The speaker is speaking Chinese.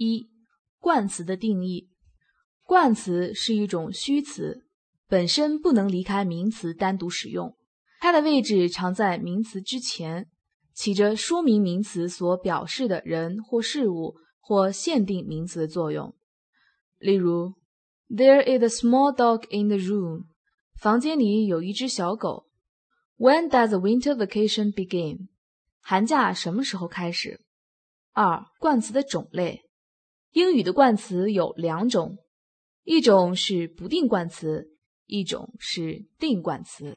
一、冠词的定义。冠词是一种虚词，本身不能离开名词单独使用，它的位置常在名词之前，起着说明名词所表示的人或事物或限定名词的作用。例如 There is a small dog in the room. 房间里有一只小狗。When does the winter vacation begin? 寒假什么时候开始？二、冠词的种类。英语的冠词有两种，一种是不定冠词，一种是定冠词。